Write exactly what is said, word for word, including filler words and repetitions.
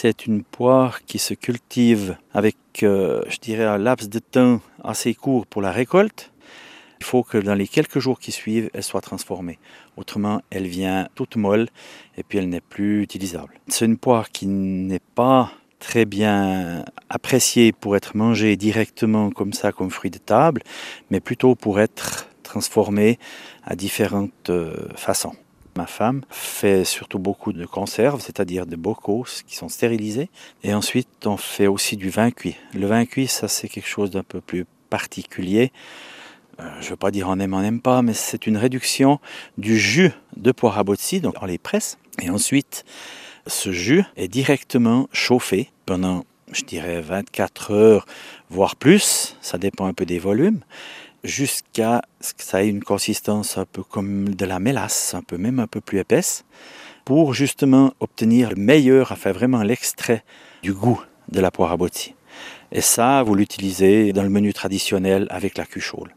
c'est une poire qui se cultive avec, euh, je dirais, un laps de temps assez court pour la récolte. Il faut que dans les quelques jours qui suivent, elle soit transformée. Autrement, elle vient toute molle et puis elle n'est plus utilisable. C'est une poire qui n'est pas très bien appréciée pour être mangée directement comme ça, comme fruit de table, mais plutôt pour être transformée à différentes euh, façons. Ma femme fait surtout beaucoup de conserves, c'est-à-dire de bocaux qui sont stérilisés. Et ensuite, on fait aussi du vin cuit. Le vin cuit, ça c'est quelque chose d'un peu plus particulier. Euh, je ne veux pas dire on aime, on n'aime pas, mais c'est une réduction du jus de poire à botzi, donc on les presse. Et ensuite, ce jus est directement chauffé pendant, je dirais, vingt-quatre heures, voire plus, ça dépend un peu des volumes, jusqu'à ce que ça ait une consistance un peu comme de la mélasse, un peu même un peu plus épaisse, pour justement obtenir le meilleur, enfin vraiment l'extrait du goût de la poire à botzi. Et ça, vous l'utilisez dans le menu traditionnel avec la cuchole.